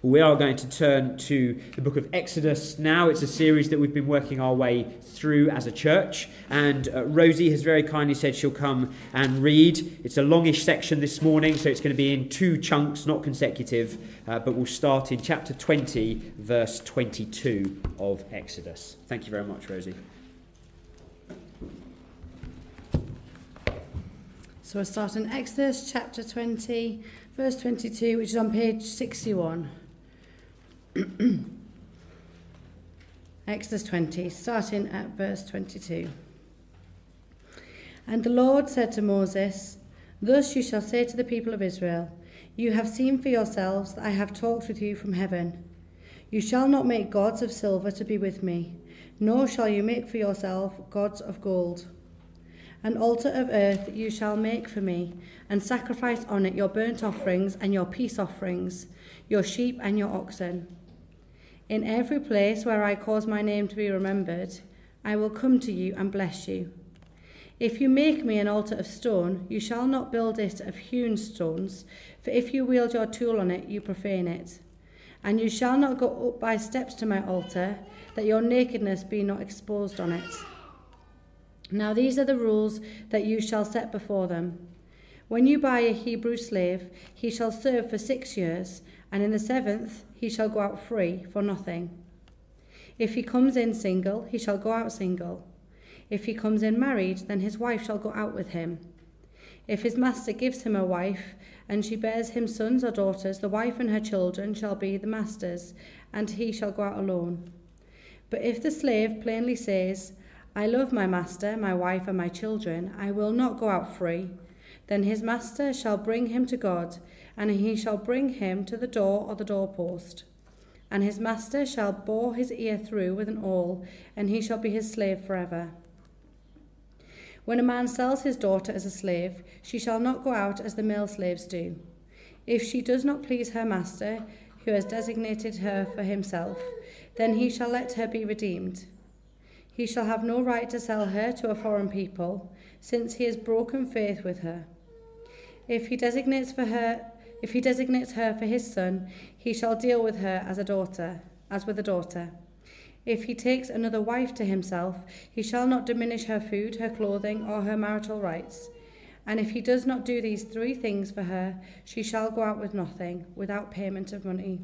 We are going to turn to the book of Exodus now. It's a series that we've been working our way through as a church, and Rosie has very kindly said she'll come and read. It's a longish section this morning, so it's going to be in two chunks, not consecutive, but we'll start in chapter 20, verse 22 of Exodus. Thank you very much, Rosie. So we'll start in Exodus chapter 20, verse 22, which is on page 61. Exodus 20, starting at verse 22. And the Lord said to Moses, "Thus you shall say to the people of Israel, you have seen for yourselves that I have talked with you from heaven. You shall not make gods of silver to be with me, nor shall you make for yourself gods of gold. An altar of earth you shall make for me, and sacrifice on it your burnt offerings and your peace offerings, your sheep and your oxen. In every place where I cause my name to be remembered, I will come to you and bless you. If you make me an altar of stone, you shall not build it of hewn stones, for if you wield your tool on it, you profane it. And you shall not go up by steps to my altar, that your nakedness be not exposed on it. Now these are the rules that you shall set before them. When you buy a Hebrew slave, he shall serve for 6 years, and in the 7th he shall go out free for nothing. If he comes in single, he shall go out single. If he comes in married, then his wife shall go out with him. If his master gives him a wife, and she bears him sons or daughters, the wife and her children shall be the master's, and he shall go out alone. But if the slave plainly says, I love my master, my wife, and my children, I will not go out free, then his master shall bring him to God, and he shall bring him to the door or the doorpost. And his master shall bore his ear through with an awl, and he shall be his slave forever. When a man sells his daughter as a slave, she shall not go out as the male slaves do. If she does not please her master, who has designated her for himself, then he shall let her be redeemed. He shall have no right to sell her to a foreign people, since he has broken faith with her. If he designates her for his son, he shall deal with her as with a daughter. If he takes another wife to himself, he shall not diminish her food, her clothing, or her marital rights. And if he does not do these 3 things for her, she shall go out with nothing, without payment of money.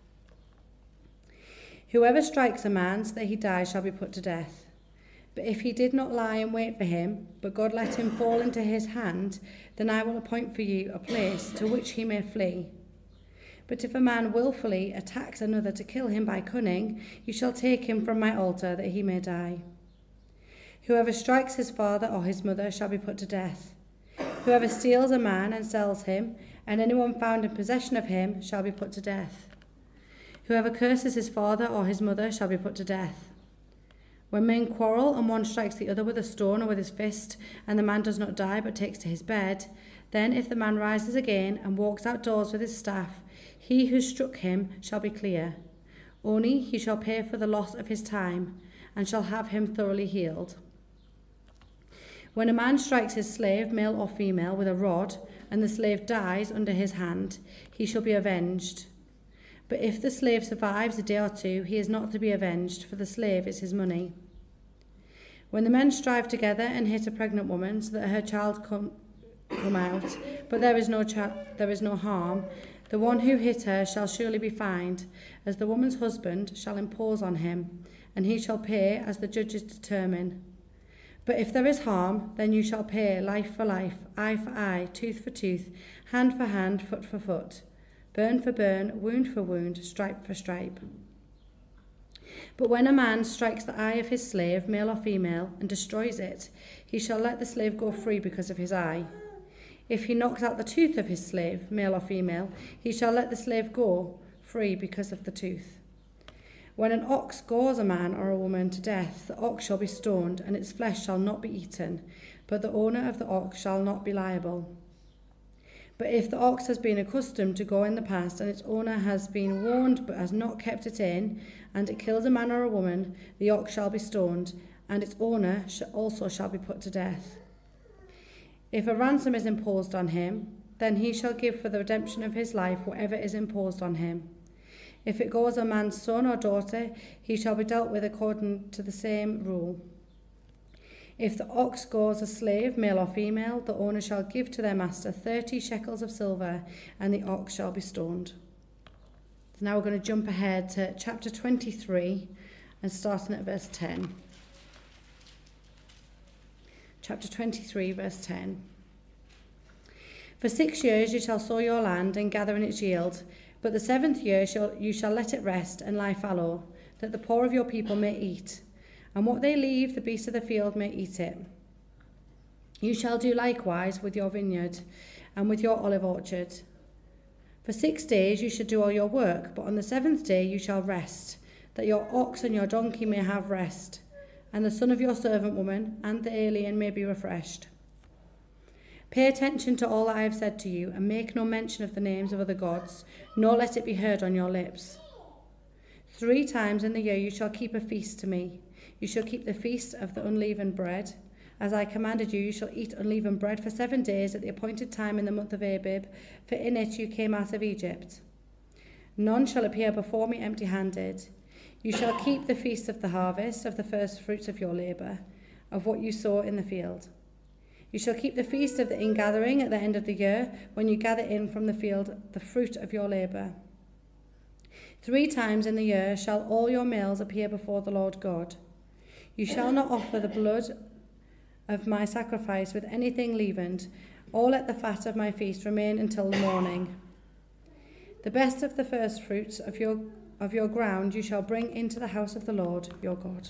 Whoever strikes a man so that he dies shall be put to death. But if he did not lie in wait for him, but God let him fall into his hand, then I will appoint for you a place to which he may flee. But if a man willfully attacks another to kill him by cunning, you shall take him from my altar that he may die. Whoever strikes his father or his mother shall be put to death. Whoever steals a man and sells him, and anyone found in possession of him, shall be put to death. Whoever curses his father or his mother shall be put to death. When men quarrel and one strikes the other with a stone or with his fist, and the man does not die but takes to his bed, then if the man rises again and walks outdoors with his staff, he who struck him shall be clear. Only he shall pay for the loss of his time, and shall have him thoroughly healed. When a man strikes his slave, male or female, with a rod, and the slave dies under his hand, he shall be avenged. But if the slave survives a day or 2, he is not to be avenged, for the slave is his money. When the men strive together and hit a pregnant woman so that her child come out, but there is no harm, the one who hit her shall surely be fined, as the woman's husband shall impose on him, and he shall pay as the judges determine. But if there is harm, then you shall pay life for life, eye for eye, tooth for tooth, hand for hand, foot for foot, burn for burn, wound for wound, stripe for stripe. But when a man strikes the eye of his slave, male or female, and destroys it, he shall let the slave go free because of his eye. If he knocks out the tooth of his slave, male or female, he shall let the slave go free because of the tooth. When an ox gores a man or a woman to death, the ox shall be stoned, and its flesh shall not be eaten, but the owner of the ox shall not be liable. But if the ox has been accustomed to go in the past, and its owner has been warned but has not kept it in, and it kills a man or a woman, the ox shall be stoned, and its owner also shall be put to death. If a ransom is imposed on him, then he shall give for the redemption of his life whatever is imposed on him. If it goes a man's son or daughter, he shall be dealt with according to the same rule. If the ox goes a slave, male or female, the owner shall give to their master 30 shekels of silver, and the ox shall be stoned. So now we're going to jump ahead to chapter 23 and starting at verse 10. Chapter 23, verse 10. For 6 years you shall sow your land and gather in its yield, but the 7th year you shall let it rest and lie fallow, that the poor of your people may eat, and what they leave the beasts of the field may eat it. You shall do likewise with your vineyard and with your olive orchard. For 6 days you shall do all your work, but on the 7th day you shall rest, that your ox and your donkey may have rest, and the son of your servant woman and the alien may be refreshed. Pay attention to all that I have said to you, and make no mention of the names of other gods, nor let it be heard on your lips. 3 times in the year you shall keep a feast to me. You shall keep the feast of the unleavened bread. As I commanded you, you shall eat unleavened bread for 7 days at the appointed time in the month of Abib, for in it you came out of Egypt. None shall appear before me empty-handed. You shall keep the feast of the harvest, of the first fruits of your labour, of what you sow in the field. You shall keep the feast of the ingathering at the end of the year, when you gather in from the field the fruit of your labour. 3 times in the year shall all your males appear before the Lord God. You shall not offer the blood of my sacrifice with anything leavened, or let the fat of my feast remain until the morning. The best of the first fruits of your ground you shall bring into the house of the Lord your God.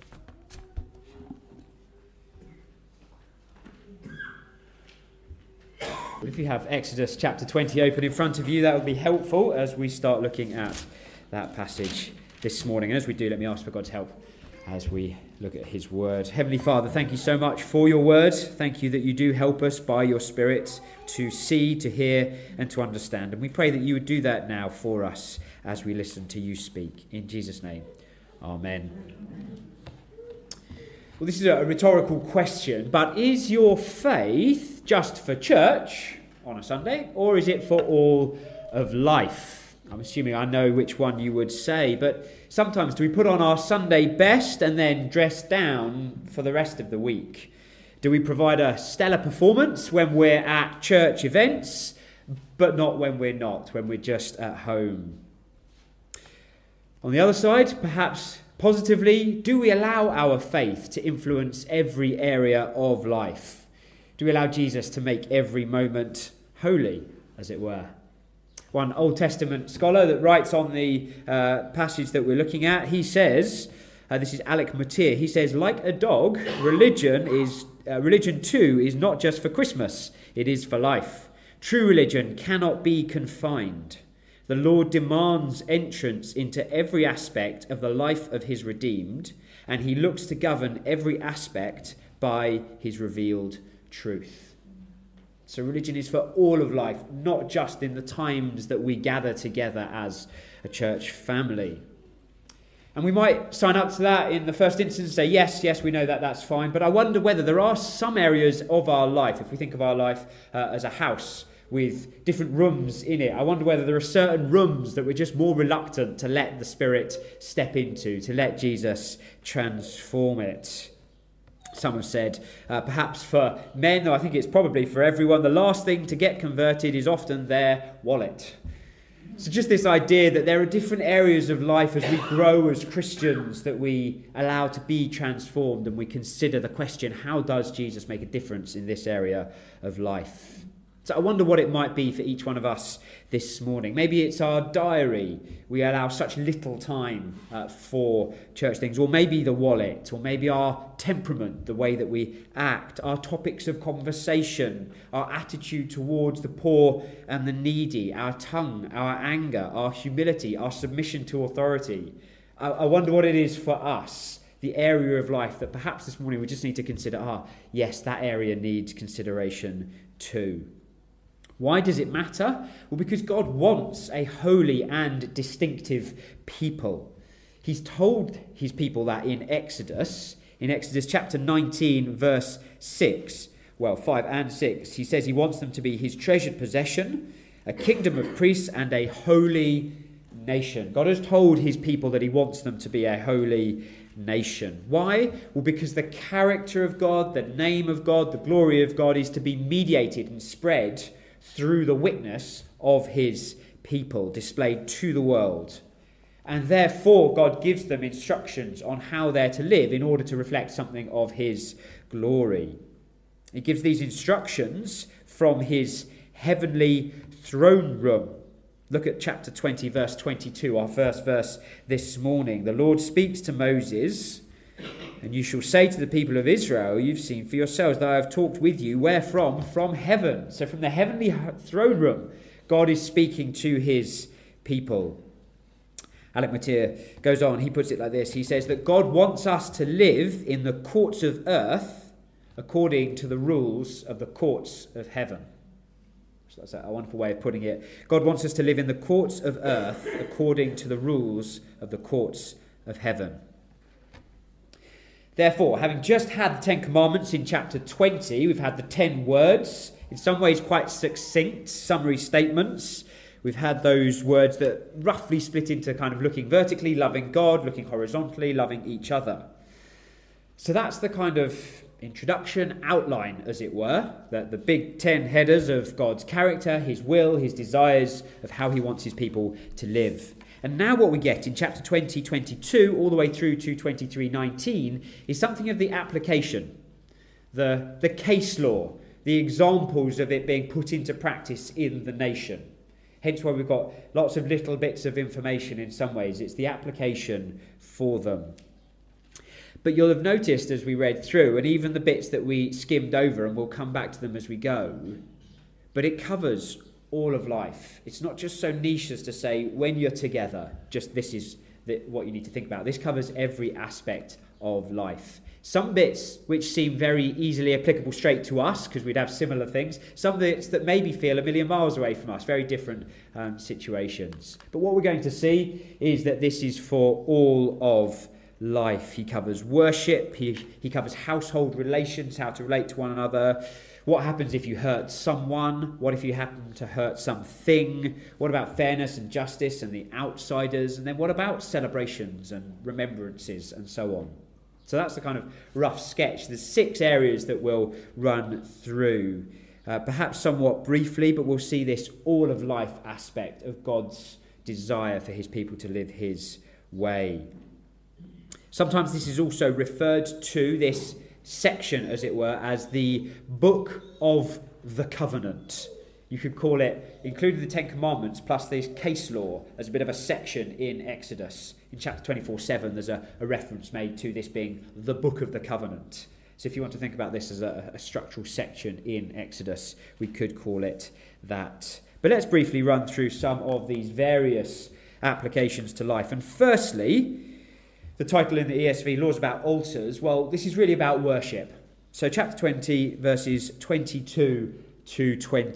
If you have Exodus chapter 20 open in front of you, that would be helpful as we start looking at that passage this morning. And as we do, let me ask for God's help as we look at his word. Heavenly Father, thank you so much for your word. Thank you that you do help us by your Spirit to see, to hear, and to understand. And we pray that you would do that now for us as we listen to you speak. In Jesus' name, amen. Well, this is a rhetorical question, but is your faith just for church on a Sunday, or is it for all of life? I'm assuming I know which one you would say, but sometimes do we put on our Sunday best and then dress down for the rest of the week? Do we provide a stellar performance when we're at church events, but not when we're not, when we're just at home? On the other side, perhaps positively, do we allow our faith to influence every area of life? Do we allow Jesus to make every moment holy, as it were? One Old Testament scholar that writes on the passage that we're looking at, he says, this is Alec Motyer, he says, like a dog, religion too is not just for Christmas, it is for life. True religion cannot be confined. The Lord demands entrance into every aspect of the life of his redeemed, and he looks to govern every aspect by his revealed truth. So religion is for all of life, not just in the times that we gather together as a church family. And we might sign up to that in the first instance and say, yes, we know that, that's fine. But I wonder whether there are some areas of our life, if we think of our life as a house with different rooms in it, I wonder whether there are certain rooms that we're just more reluctant to let the Spirit step into, to let Jesus transform it. Some have said, perhaps for men, though I think it's probably for everyone, the last thing to get converted is often their wallet. So just this idea that there are different areas of life as we grow as Christians that we allow to be transformed, and we consider the question, how does Jesus make a difference in this area of life? So I wonder what it might be for each one of us this morning. Maybe it's our diary. We allow such little time for church things. Or maybe the wallet. Or maybe our temperament, the way that we act. Our topics of conversation. Our attitude towards the poor and the needy. Our tongue, our anger, our humility, our submission to authority. I wonder what it is for us. The area of life that perhaps this morning we just need to consider, yes, that area needs consideration too. Why does it matter? Well, because God wants a holy and distinctive people. He's told his people that in Exodus chapter 19, verse 6, 5 and 6, he says he wants them to be his treasured possession, a kingdom of priests and a holy nation. God has told his people that he wants them to be a holy nation. Why? Well, because the character of God, the name of God, the glory of God is to be mediated and spread through the witness of his people, displayed to the world. And therefore, God gives them instructions on how they're to live in order to reflect something of his glory. He gives these instructions from his heavenly throne room. Look at chapter 20, verse 22, our first verse this morning. The Lord speaks to Moses, and you shall say to the people of Israel, you've seen for yourselves that I have talked with you. Where from? From heaven. So from the heavenly throne room, God is speaking to his people. Alec Motyer goes on, he puts it like this. He says that God wants us to live in the courts of earth according to the rules of the courts of heaven. So that's a wonderful way of putting it. God wants us to live in the courts of earth according to the rules of the courts of heaven. Therefore, having just had the 10 Commandments in chapter 20, we've had the 10 words, in some ways quite succinct summary statements. We've had those words that roughly split into kind of looking vertically, loving God, looking horizontally, loving each other. So that's the kind of introduction, outline, as it were, that the big 10 headers of God's character, his will, his desires, of how he wants his people to live. And now what we get in chapter 20, 22, all the way through to 23, 19, is something of the application, the case law, the examples of it being put into practice in the nation. Hence why we've got lots of little bits of information in some ways. It's the application for them. But you'll have noticed as we read through, and even the bits that we skimmed over, and we'll come back to them as we go, but it covers all of life. It's not just so niche as to say, when you're together, just this is what you need to think about. This covers every aspect of life. Some bits which seem very easily applicable straight to us, because we'd have similar things. Some bits that maybe feel a million miles away from us, very different situations. But what we're going to see is that this is for all of life. He covers worship, he covers household relations, how to relate to one another. What happens if you hurt someone? What if you happen to hurt something? What about fairness and justice and the outsiders? And then what about celebrations and remembrances and so on? So that's the kind of rough sketch. There's 6 areas that we'll run through, perhaps somewhat briefly, but we'll see this all of life aspect of God's desire for his people to live his way. Sometimes this is also referred to, this section, as it were, as the Book of the Covenant. You could call it, including the 10 Commandments, plus this case law, as a bit of a section in Exodus. In chapter 24:7, there's a reference made to this being the Book of the Covenant. So if you want to think about this as a structural section in Exodus, we could call it that. But let's briefly run through some of these various applications to life. And firstly, the title in the ESV, Laws About Altars, well, this is really about worship. So chapter 20, verses 22 to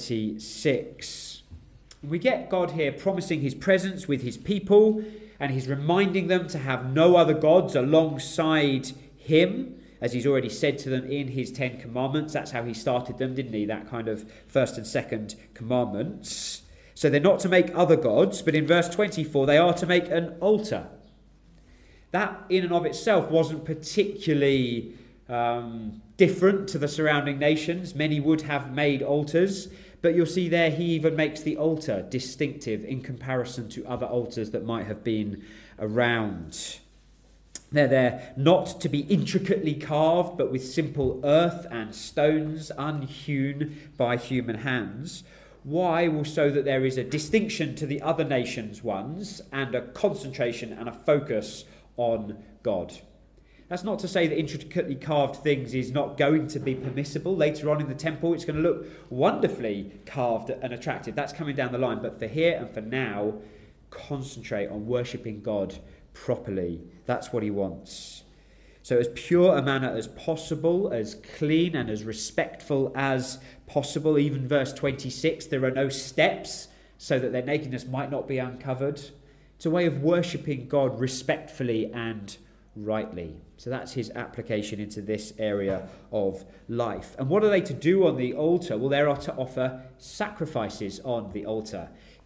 26. We get God here promising his presence with his people, and he's reminding them to have no other gods alongside him, as he's already said to them in his 10 Commandments. That's how he started them, didn't he? That kind of first and second commandments. So they're not to make other gods, but in verse 24, they are to make an altar. That in and of itself wasn't particularly different to the surrounding nations. Many would have made altars, but you'll see there he even makes the altar distinctive in comparison to other altars that might have been around. They're there not to be intricately carved, but with simple earth and stones unhewn by human hands. Why? Well, so that there is a distinction to the other nations' ones and a concentration and a focus on God. That's not to say that intricately carved things is not going to be permissible. Later on in the temple, it's going to look wonderfully carved and attractive. That's coming down the line. But for here and for now, concentrate on worshipping God properly. That's what he wants. So as pure a manner as possible, as clean and as respectful as possible. Even verse 26, there are no steps so that their nakedness might not be uncovered. It's a way of worshipping God respectfully and rightly. So that's his application into this area of life. And what are they to do on the altar? Well, they are to offer sacrifices on the altar.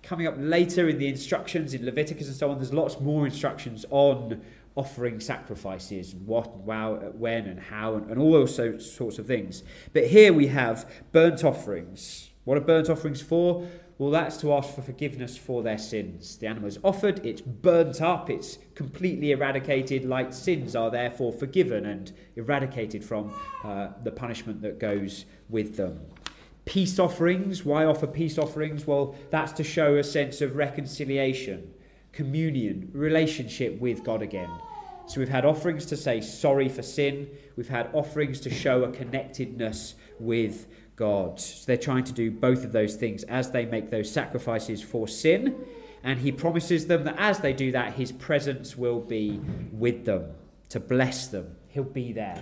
Coming up later in the instructions in Leviticus and so on, there's lots more instructions on offering sacrifices, what, when and how, and all those sorts of things. But here we have burnt offerings. What are burnt offerings for? Well, that's to ask for forgiveness for their sins. The animal is offered, it's burnt up, it's completely eradicated, like sins are therefore forgiven and eradicated from the punishment that goes with them. Peace offerings. Why offer peace offerings? Well, that's to show a sense of reconciliation, communion, relationship with God again. So we've had offerings to say sorry for sin. We've had offerings to show a connectedness with God. So they're trying to do both of those things as they make those sacrifices for sin. And he promises them that as they do that, his presence will be with them, to bless them. He'll be there.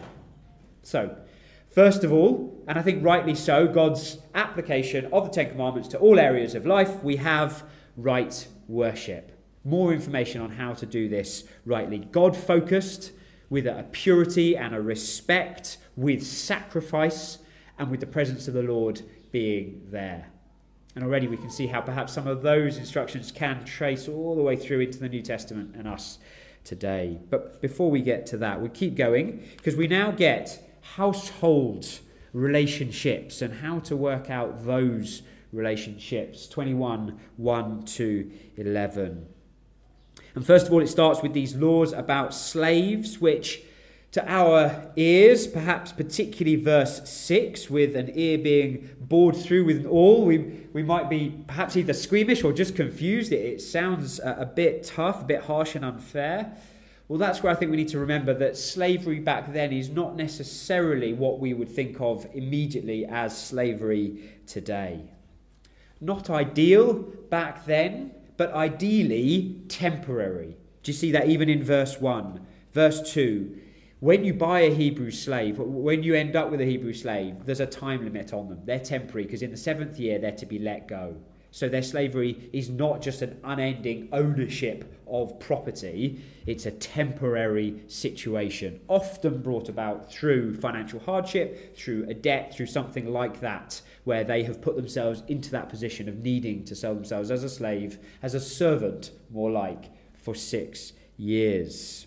So, first of all, and I think rightly so, God's application of the Ten Commandments to all areas of life, we have right worship. More information on how to do this rightly. God-focused, with a purity and a respect, with sacrifice, and with the presence of the Lord being there. And already we can see how perhaps some of those instructions can trace all the way through into the New Testament and us today. But before we get to that, we keep going, because we now get household relationships and how to work out those relationships. 21, 1 to 11. And first of all, it starts with these laws about slaves, which to our ears, perhaps particularly verse 6, with an ear being bored through with an awl, we might be perhaps either squeamish or just confused. It sounds a bit tough, a bit harsh and unfair. Well, that's where I think we need to remember that slavery back then is not necessarily what we would think of immediately as slavery today. Not ideal back then, but ideally temporary. Do you see that even in verse 1? Verse 2, when you buy a Hebrew slave, when you end up with a Hebrew slave, there's a time limit on them. They're temporary because in the 7th year they're to be let go. So their slavery is not just an unending ownership of property, it's a temporary situation, often brought about through financial hardship, through a debt, through something like that, where they have put themselves into that position of needing to sell themselves as a slave, as a servant, more like, for 6 years.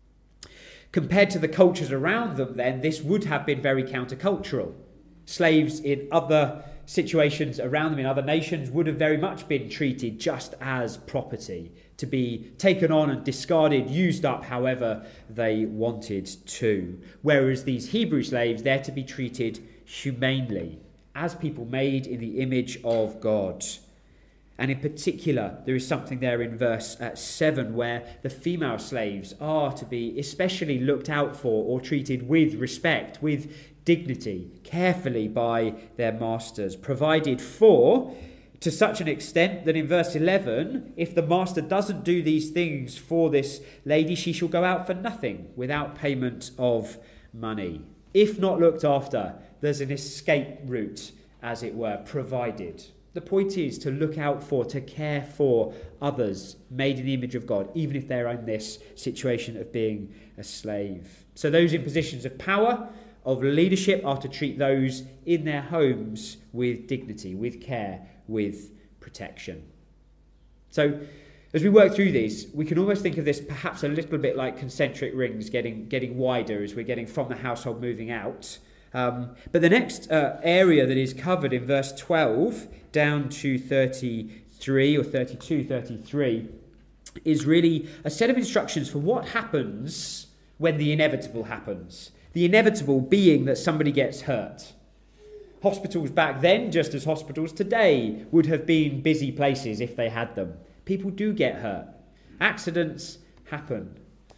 Compared to the cultures around them then, this would have been very countercultural. Slaves in other situations around them in other nations would have very much been treated just as property, to be taken on and discarded, used up however they wanted to. Whereas these Hebrew slaves, they're to be treated humanely, as people made in the image of God. And in particular, there is something there in verse 7 where the female slaves are to be especially looked out for or treated with respect, with dignity, carefully by their masters, provided for to such an extent that in verse 11, if the master doesn't do these things for this lady, she shall go out for nothing without payment of money. If not looked after, there's an escape route, as it were, provided. The point is to look out for, to care for others made in the image of God, even if they're in this situation of being a slave. So those in positions of power, of leadership, are to treat those in their homes with dignity, with care, with protection. So as we work through these, we can almost think of this perhaps a little bit like concentric rings getting wider as we're getting from the household moving out. But the next area that is covered in verse 12 down to 33 or 32, 33 is really a set of instructions for what happens when the inevitable happens. The inevitable being that somebody gets hurt. Hospitals back then, just as hospitals today, would have been busy places if they had them. People do get hurt. Accidents happen.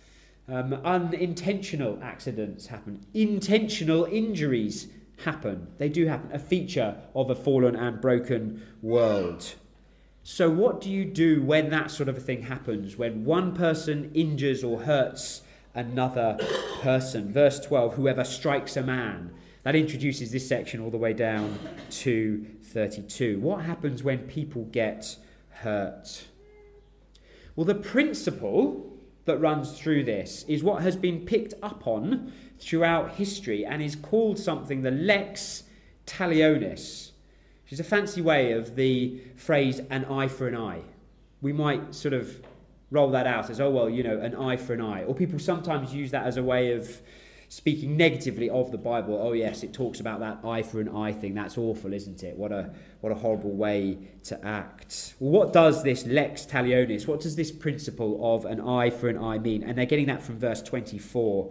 Unintentional accidents happen. Intentional injuries happen. They do happen. A feature of a fallen and broken world. So what do you do when that sort of a thing happens? When one person injures or hurts another person? Verse 12, whoever strikes a man. That introduces this section all the way down to 32. What happens when people get hurt? Well, the principle that runs through this is what has been picked up on throughout history and is called something the lex talionis. which is a fancy way of the phrase an eye for an eye. We might sort of roll that out as, an eye for an eye. Or people sometimes use that as a way of speaking negatively of the Bible. Oh yes, it talks about that eye for an eye thing. That's awful, isn't it? What a horrible way to act. Well, what does this lex talionis, what does this principle of an eye for an eye mean? And they're getting that from verse 23,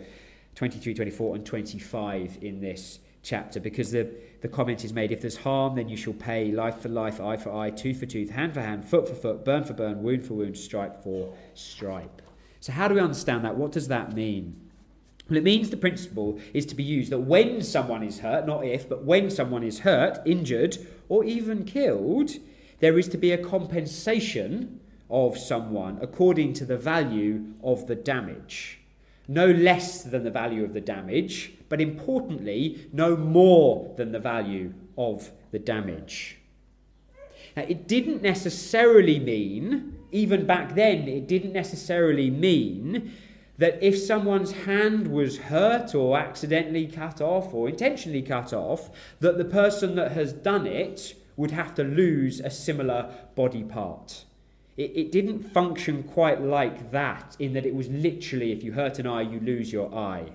24 and 25 in this chapter, because the comment is made, if there's harm, then you shall pay life for life, eye for eye, tooth for tooth, hand for hand, foot for foot, burn for burn, wound for wound, stripe for stripe. So how do we understand that? What does that mean? Well, it means the principle is to be used that when someone is hurt, not if, but when someone is hurt, injured, or even killed, there is to be a compensation of someone according to the value of the damage. No less than the value of the damage, but importantly, no more than the value of the damage. Now, it didn't necessarily mean, even back then, it didn't necessarily mean that if someone's hand was hurt or accidentally cut off or intentionally cut off, that the person that has done it would have to lose a similar body part. It didn't function quite like that, in that it was literally, if you hurt an eye, you lose your eye.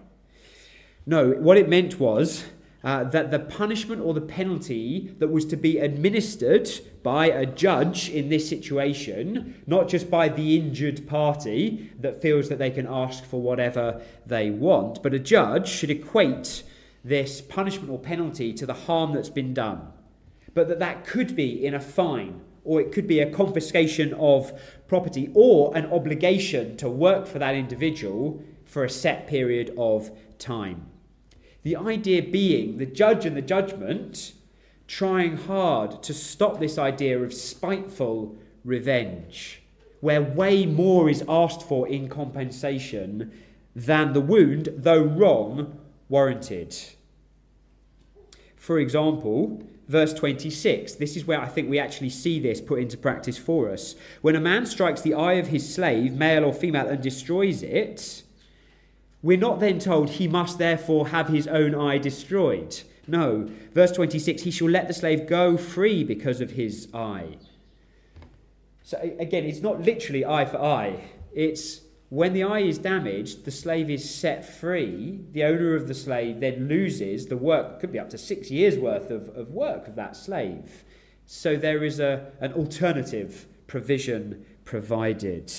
No, what it meant was that the punishment or the penalty that was to be administered by a judge in this situation, not just by the injured party that feels that they can ask for whatever they want, but a judge should equate this punishment or penalty to the harm that's been done. But that could be in a fine, or it could be a confiscation of property, or an obligation to work for that individual for a set period of time. The idea being the judge and the judgment trying hard to stop this idea of spiteful revenge, where way more is asked for in compensation than the wound, though wrong, warranted. For example, verse 26, this is where I think we actually see this put into practice for us. When a man strikes the eye of his slave, male or female, and destroys it, we're not then told he must therefore have his own eye destroyed. No, verse 26, he shall let the slave go free because of his eye. So again, it's not literally eye for eye. It's when the eye is damaged, the slave is set free. The owner of the slave then loses the work, could be up to 6 years worth of work of that slave. So there is an alternative provision provided.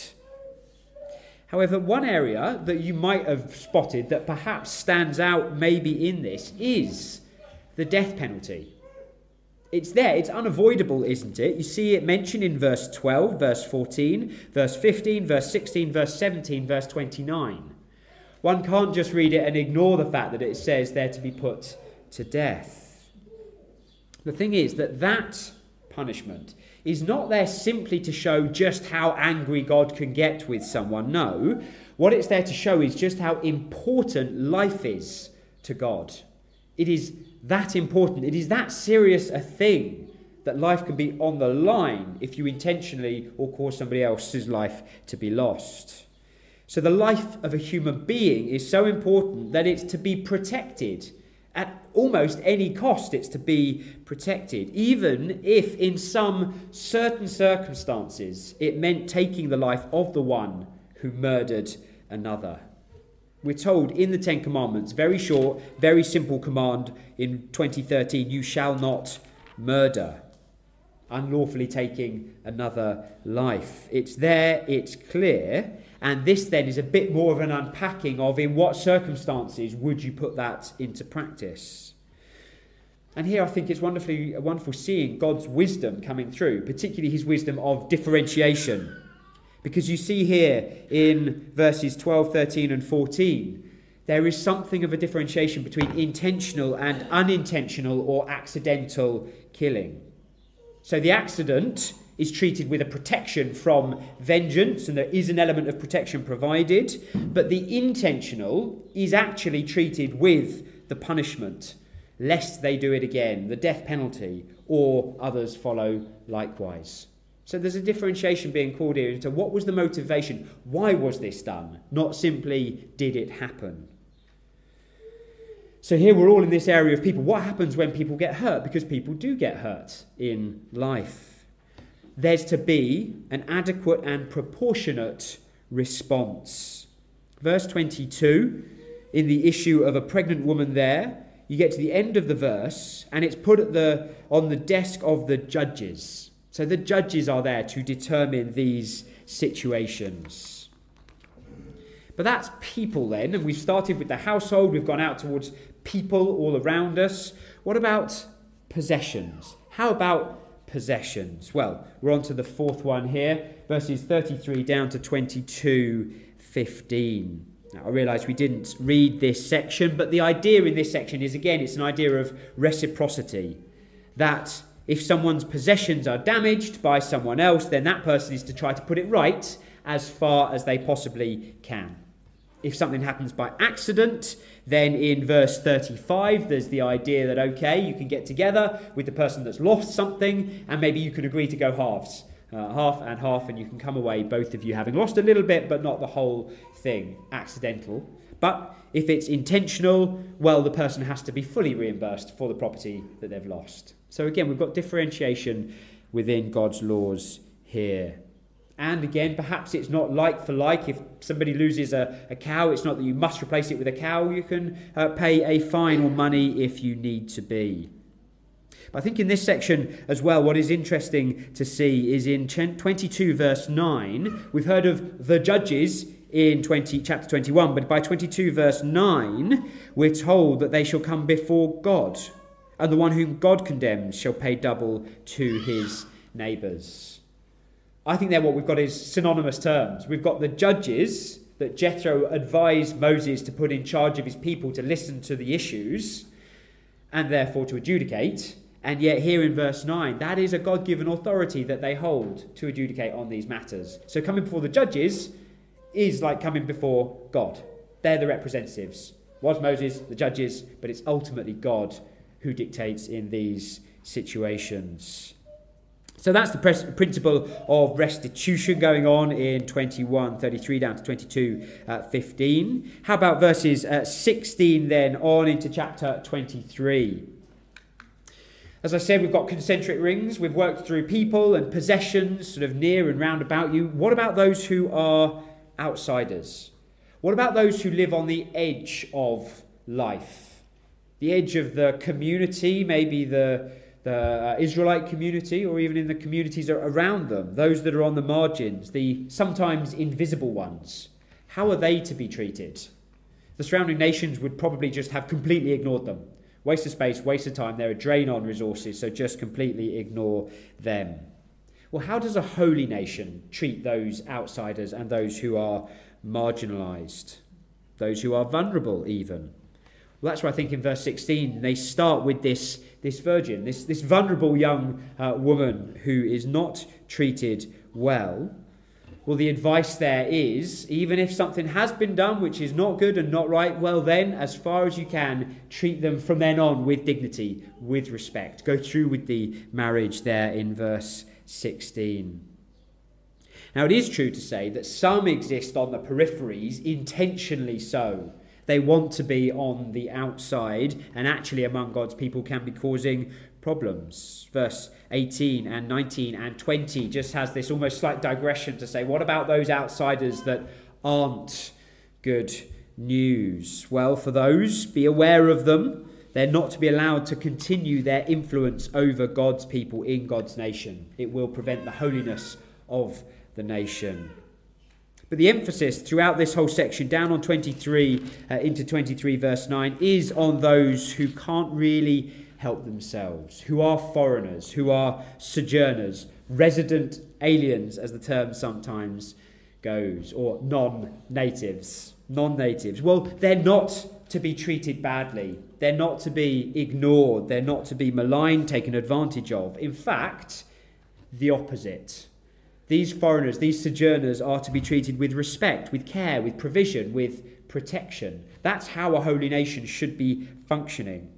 However, one area that you might have spotted that perhaps stands out maybe in this is the death penalty. It's there, it's unavoidable, isn't it? You see it mentioned in verse 12, verse 14, verse 15, verse 16, verse 17, verse 29. One can't just read it and ignore the fact that it says they're to be put to death. The thing is that punishment is not there simply to show just how angry God can get with someone. No, what it's there to show is just how important life is to God. It is that important, it is that serious a thing that life can be on the line if you intentionally or cause somebody else's life to be lost. So the life of a human being is so important that it's to be protected. At almost any cost, it's to be protected, even if in some certain circumstances it meant taking the life of the one who murdered another. We're told in the Ten Commandments, very short, very simple command in 2013, you shall not murder, unlawfully taking another life. It's there, it's clear, and this then is a bit more of an unpacking of in what circumstances would you put that into practice. And here I think it's wonderful seeing God's wisdom coming through, particularly his wisdom of differentiation. Because you see here in verses 12, 13 and 14, there is something of a differentiation between intentional and unintentional or accidental killing. So the accident is treated with a protection from vengeance, and there is an element of protection provided, but the intentional is actually treated with the punishment, lest they do it again, the death penalty, or others follow likewise. So there's a differentiation being called here into what was the motivation? Why was this done? Not simply, did it happen? So here we're all in this area of people. What happens when people get hurt? Because people do get hurt in life. There's to be an adequate and proportionate response. Verse 22, in the issue of a pregnant woman there, you get to the end of the verse and it's put on the desk of the judges. So the judges are there to determine these situations. But that's people then, and we've started with the household, we've gone out towards people all around us. What about possessions? How about possessions? Well, we're on to the fourth one here, verses 33 down to 22:15. Now, I realise we didn't read this section, but the idea in this section is, again, it's an idea of reciprocity. That if someone's possessions are damaged by someone else, then that person is to try to put it right as far as they possibly can. If something happens by accident, then in verse 35, there's the idea that, okay, you can get together with the person that's lost something, and maybe you can agree to go halves. Half and half, and you can come away, both of you having lost a little bit, but not the whole thing, accidental. But if it's intentional, well, the person has to be fully reimbursed for the property that they've lost. So again, we've got differentiation within God's laws here. And again, perhaps it's not like for like. If somebody loses a cow, it's not that you must replace it with a cow. You can pay a fine or money if you need to be. But I think in this section as well, what is interesting to see is in 22 verse 9, we've heard of the judges in chapter 21, but by 22 verse 9, we're told that they shall come before God, and the one whom God condemns shall pay double to his neighbours. I think there what we've got is synonymous terms. We've got the judges that Jethro advised Moses to put in charge of his people to listen to the issues and therefore to adjudicate. And yet here in verse 9, that is a God-given authority that they hold to adjudicate on these matters. So coming before the judges is like coming before God. They're the representatives. Was Moses, the judges, but it's ultimately God who dictates in these situations. So that's the principle of restitution going on in 21:33 down to 22:15. How about verses 16 then on into chapter 23? As I said, we've got concentric rings. We've worked through people and possessions, sort of near and round about you. What about those who are outsiders? What about those who live on the edge of life? The edge of the community, maybe the Israelite community, or even in the communities around them, those that are on the margins, the sometimes invisible ones. How are they to be treated? The surrounding nations would probably just have completely ignored them. Waste of space, waste of time, they're a drain on resources, so just completely ignore them. Well, how does a holy nation treat those outsiders and those who are marginalised? Those who are vulnerable even? Well, that's why I think in verse 16 they start with this virgin, this vulnerable young woman who is not treated well. Well, the advice there is, even if something has been done which is not good and not right, well then, as far as you can, treat them from then on with dignity, with respect. Go through with the marriage there in verse 16. Now, it is true to say that some exist on the peripheries, intentionally so. They want to be on the outside and actually among God's people can be causing problems. Verse 18 and 19 and 20 just has this almost slight digression to say, what about those outsiders that aren't good news? Well, for those, be aware of them. They're not to be allowed to continue their influence over God's people in God's nation. It will prevent the holiness of the nation. But the emphasis throughout this whole section, down on 23 into 23 verse 9, is on those who can't really help themselves, who are foreigners, who are sojourners, resident aliens, as the term sometimes goes, or non-natives. Well, they're not to be treated badly. They're not to be ignored. They're not to be maligned, taken advantage of. In fact, the opposite. These foreigners, these sojourners are to be treated with respect, with care, with provision, with protection. That's how a holy nation should be functioning.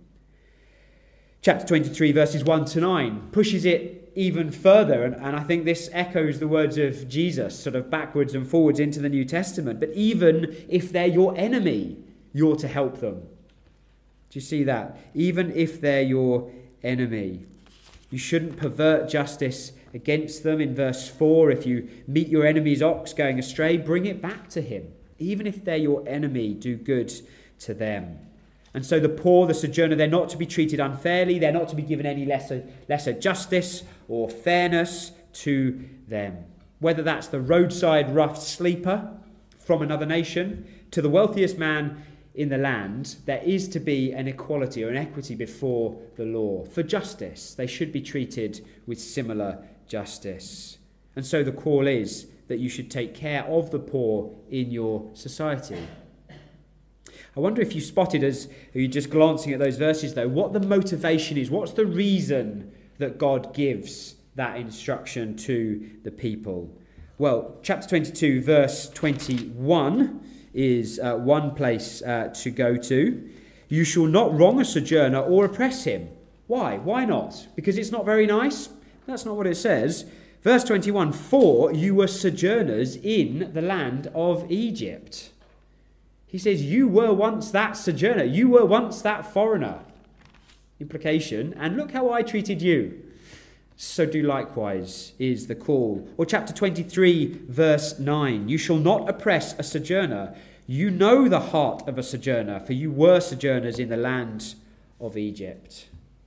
Chapter 23, verses 1 to 9, pushes it even further, and I think this echoes the words of Jesus, sort of backwards and forwards into the New Testament. But even if they're your enemy, you're to help them. Do you see that? Even if they're your enemy. You shouldn't pervert justice against them. In verse 4, if you meet your enemy's ox going astray, bring it back to him. Even if they're your enemy, do good to them. And so the poor, the sojourner, they're not to be treated unfairly. They're not to be given any lesser justice or fairness to them. Whether that's the roadside rough sleeper from another nation to the wealthiest man in the land, there is to be an equality or an equity before the law. For justice, they should be treated with similar justice. And so the call is that you should take care of the poor in your society. I wonder if you spotted, as you're just glancing at those verses though, what the motivation is. What's the reason that God gives that instruction to the people? Well, chapter 22, verse 21 is one place to go to. You shall not wrong a sojourner or oppress him. Why? Why not? Because it's not very nice? That's not what it says. Verse 21, for you were sojourners in the land of Egypt. He says, you were once that sojourner. You were once that foreigner. Implication, and look how I treated you. So do likewise is the call. Or chapter 23, verse 9. You shall not oppress a sojourner. You know the heart of a sojourner, for you were sojourners in the land of Egypt.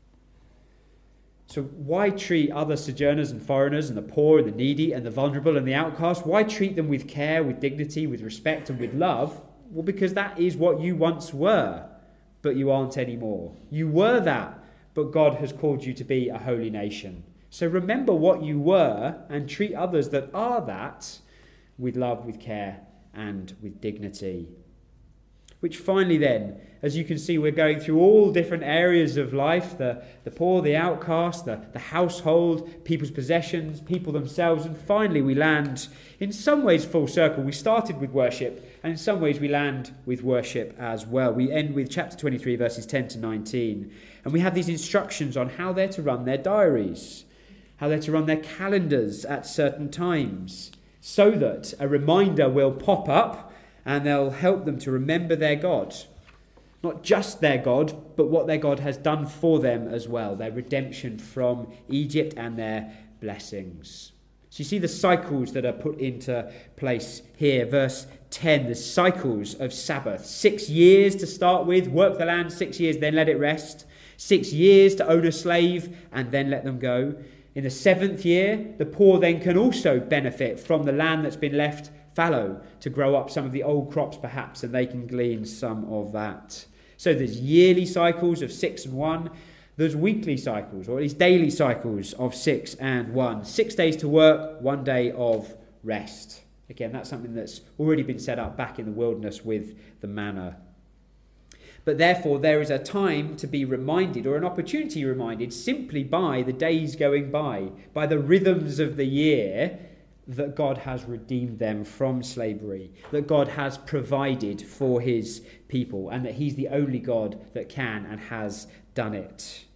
So why treat other sojourners and foreigners and the poor and the needy and the vulnerable and the outcast? Why treat them with care, with dignity, with respect and with love? Well, because that is what you once were, but you aren't anymore. You were that, but God has called you to be a holy nation. So remember what you were and treat others that are that with love, with care, and with dignity. Which finally then, as you can see, we're going through all different areas of life, the poor, the outcast, the household, people's possessions, people themselves, and finally we land in some ways full circle. We started with worship, and in some ways we land with worship as well. We end with chapter 23, verses 10 to 19, and we have these instructions on how they're to run their diaries, how they're to run their calendars at certain times, so that a reminder will pop up and they'll help them to remember their God. Not just their God, but what their God has done for them as well, their redemption from Egypt and their blessings. So you see the cycles that are put into place here. Verse 10, the cycles of Sabbath. 6 years to start with, work the land 6 years, then let it rest. 6 years to own a slave and then let them go. In the 7th year, the poor then can also benefit from the land that's been left fallow to grow up some of the old crops perhaps, and they can glean some of that. So there's yearly cycles of 6 and 1. There's weekly cycles, or at least daily cycles of 6 and 1. 6 days to work, 1 day of rest. Again, that's something that's already been set up back in the wilderness with the manna. But therefore, there is a time to be reminded, or an opportunity reminded, simply by the days going by the rhythms of the year, that God has redeemed them from slavery, that God has provided for his people, and that he's the only God that can and has done it.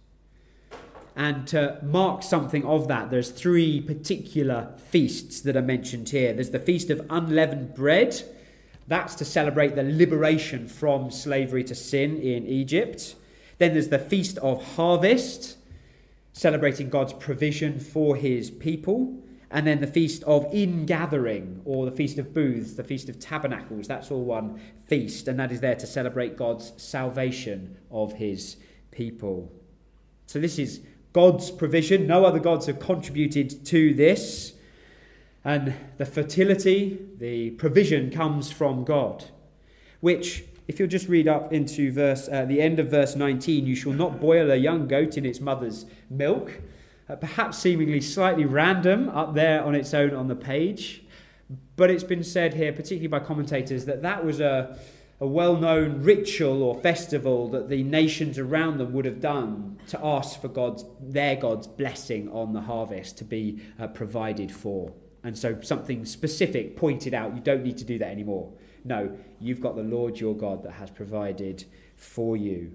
And to mark something of that, there's 3 particular feasts that are mentioned here. There's the Feast of Unleavened Bread. That's to celebrate the liberation from slavery to sin in Egypt. Then there's the Feast of Harvest, celebrating God's provision for his people. And then the Feast of Ingathering, or the Feast of Booths, the Feast of Tabernacles. That's all one feast, and that is there to celebrate God's salvation of his people. So this is God's provision. No other gods have contributed to this. And the fertility, the provision comes from God, which, if you'll just read up into the end of verse 19, you shall not boil a young goat in its mother's milk. Perhaps seemingly slightly random up there on its own on the page. But it's been said here, particularly by commentators, that was a well-known ritual or festival that the nations around them would have done to ask for their God's blessing on the harvest to be provided for. And so something specific pointed out, you don't need to do that anymore. No, you've got the Lord your God that has provided for you.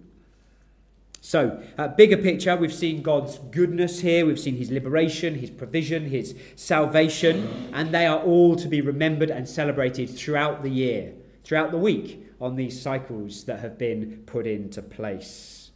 So, bigger picture, we've seen God's goodness here, we've seen his liberation, his provision, his salvation, and they are all to be remembered and celebrated throughout the year. throughout the week on these cycles that have been put into place.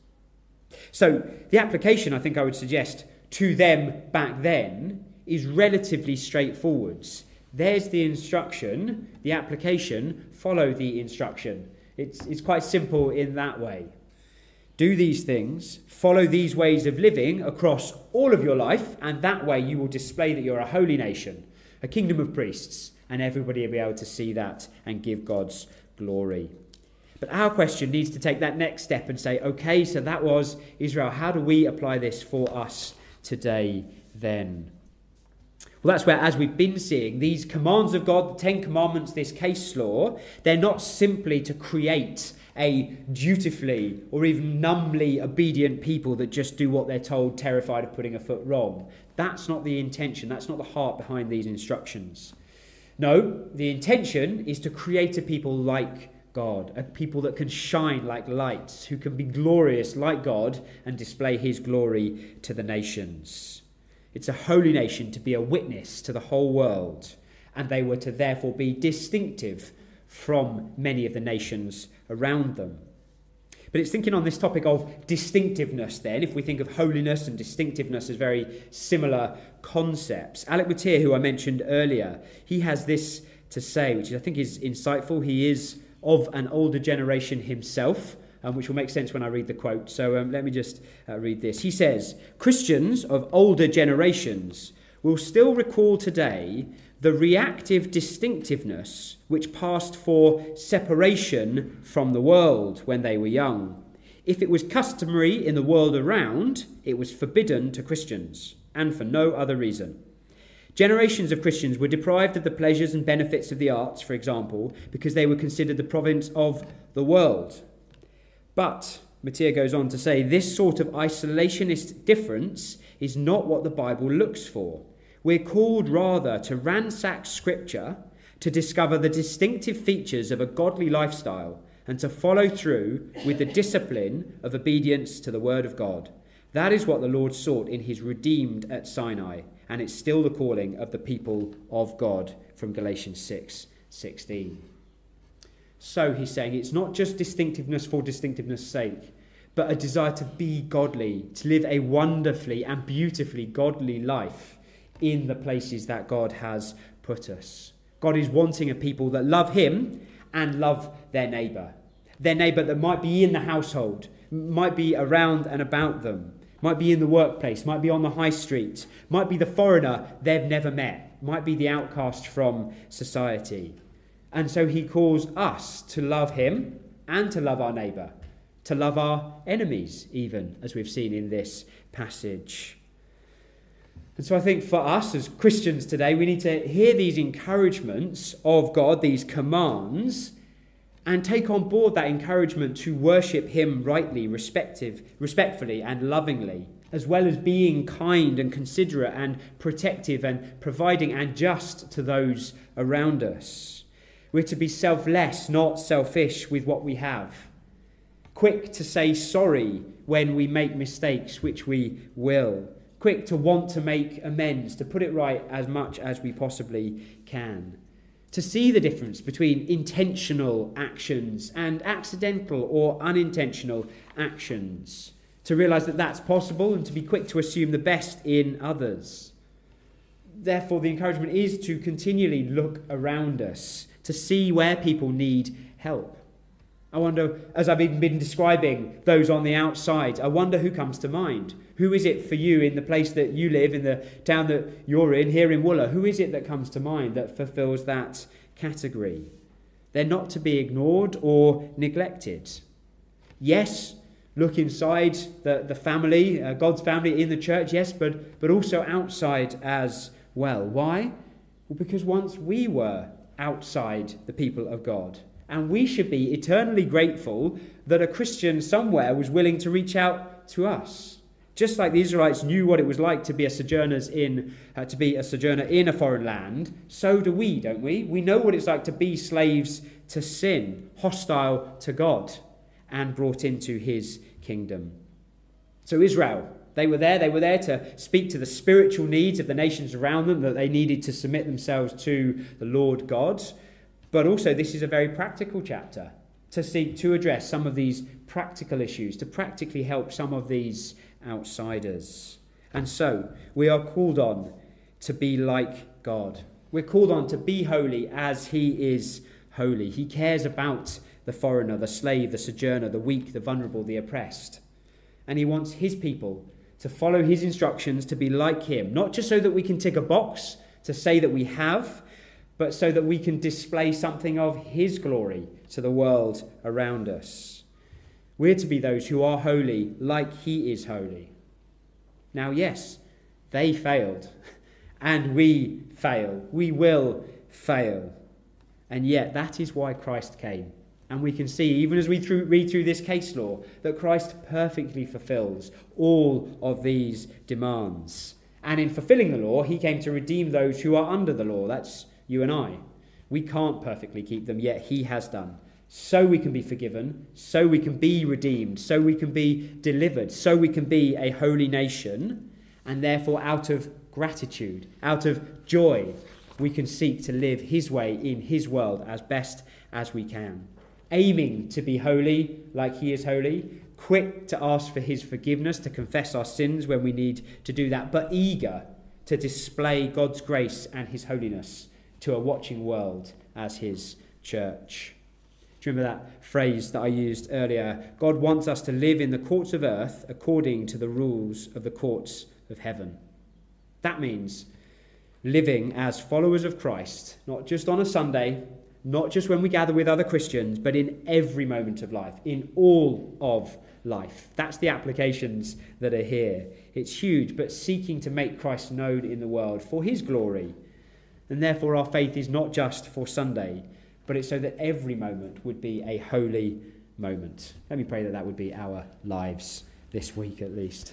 So the application, I think I would suggest, to them back then is relatively straightforward. There's the instruction, the application, follow the instruction. It's quite simple in that way. Do these things, follow these ways of living across all of your life, and that way you will display that you're a holy nation, a kingdom of priests, and everybody will be able to see that and give God's glory. But our question needs to take that next step and say, okay, so that was Israel. How do we apply this for us today then? Well, that's where, as we've been seeing, these commands of God, the 10 Commandments, this case law, they're not simply to create a dutifully or even numbly obedient people that just do what they're told, terrified of putting a foot wrong. That's not the intention. That's not the heart behind these instructions. No, the intention is to create a people like God, a people that can shine like lights, who can be glorious like God and display his glory to the nations. It's a holy nation to be a witness to the whole world, and they were to therefore be distinctive from many of the nations around them. But it's thinking on this topic of distinctiveness then, if we think of holiness and distinctiveness as very similar concepts. Alec Motyer, who I mentioned earlier, he has this to say, which I think is insightful. He is of an older generation himself, which will make sense when I read the quote. So let me just read this. He says, Christians of older generations will still recall today the reactive distinctiveness which passed for separation from the world when they were young. If it was customary in the world around, it was forbidden to Christians, and for no other reason. Generations of Christians were deprived of the pleasures and benefits of the arts, for example, because they were considered the province of the world. But, Motyer goes on to say, this sort of isolationist difference is not what the Bible looks for. We're called rather to ransack Scripture, to discover the distinctive features of a godly lifestyle, and to follow through with the discipline of obedience to the Word of God. That is what the Lord sought in his redeemed at Sinai, and it's still the calling of the people of God from Galatians 6:16. So he's saying it's not just distinctiveness for distinctiveness' sake, but a desire to be godly, to live a wonderfully and beautifully godly life in the places that God has put us. God is wanting a people that love him and love their neighbour that might be in the household, might be around and about them, might be in the workplace, might be on the high street, might be the foreigner they've never met, might be the outcast from society. And so he calls us to love him and to love our neighbour, to love our enemies even, as we've seen in this passage. And so I think for us as Christians today, we need to hear these encouragements of God, these commands, and take on board that encouragement to worship him rightly, respectfully and lovingly, as well as being kind and considerate and protective and providing and just to those around us. We're to be selfless, not selfish with what we have. Quick to say sorry when we make mistakes, which we will. Quick to want to make amends, to put it right as much as we possibly can. To see the difference between intentional actions and accidental or unintentional actions. To realise that that's possible and to be quick to assume the best in others. Therefore, the encouragement is to continually look around us, to see where people need help. I wonder, as I've even been describing those on the outside, I wonder who comes to mind. Who is it for you in the place that you live, in the town that you're in, here in Wooler? Who is it that comes to mind that fulfills that category? They're not to be ignored or neglected. Yes, look inside the family, God's family in the church, yes, but also outside as well. Why? Well, because once we were outside the people of God. And we should be eternally grateful that a Christian somewhere was willing to reach out to us. Just like the Israelites knew what it was like to be a sojourner in a foreign land, so do we, don't we? We know what it's like to be slaves to sin, hostile to God, and brought into his kingdom. So Israel, they were there to speak to the spiritual needs of the nations around them, that they needed to submit themselves to the Lord God. But also, this is a very practical chapter to seek to address some of these practical issues, to practically help some of these outsiders. And so, we are called on to be like God. We're called on to be holy as he is holy. He cares about the foreigner, the slave, the sojourner, the weak, the vulnerable, the oppressed. And he wants his people to follow his instructions to be like him, not just so that we can tick a box to say that we have, but so that we can display something of his glory to the world around us. We're to be those who are holy like he is holy. Now, yes, they failed, and we fail. We will fail. And yet, that is why Christ came. And we can see, even as we read through this case law, that Christ perfectly fulfills all of these demands. And in fulfilling the law, he came to redeem those who are under the law. That's you and I. We can't perfectly keep them, yet he has done. So we can be forgiven, so we can be redeemed, so we can be delivered, so we can be a holy nation. And therefore, out of gratitude, out of joy, we can seek to live his way in his world as best as we can. Aiming to be holy like he is holy, quick to ask for his forgiveness, to confess our sins when we need to do that, but eager to display God's grace and his holiness to a watching world as his church. Do you remember that phrase that I used earlier? God wants us to live in the courts of earth according to the rules of the courts of heaven. That means living as followers of Christ, not just on a Sunday, not just when we gather with other Christians, but in every moment of life, in all of life. That's the applications that are here. It's huge, but seeking to make Christ known in the world for his glory. And therefore our faith is not just for Sunday, but it's so that every moment would be a holy moment. Let me pray that that would be our lives this week at least.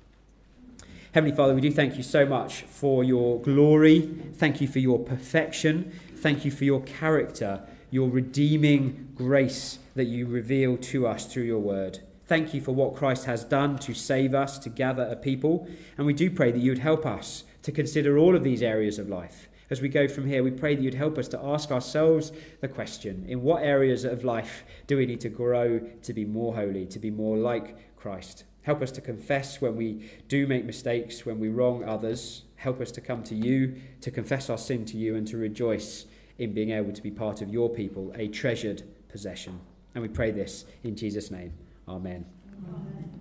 Heavenly Father, we do thank you so much for your glory. Thank you for your perfection. Thank you for your character, your redeeming grace that you reveal to us through your word. Thank you for what Christ has done to save us, to gather a people. And we do pray that you would help us to consider all of these areas of life. As we go from here, we pray that you'd help us to ask ourselves the question, in what areas of life do we need to grow to be more holy, to be more like Christ? Help us to confess when we do make mistakes, when we wrong others. Help us to come to you, to confess our sin to you, and to rejoice in being able to be part of your people, a treasured possession. And we pray this in Jesus' name. Amen. Amen.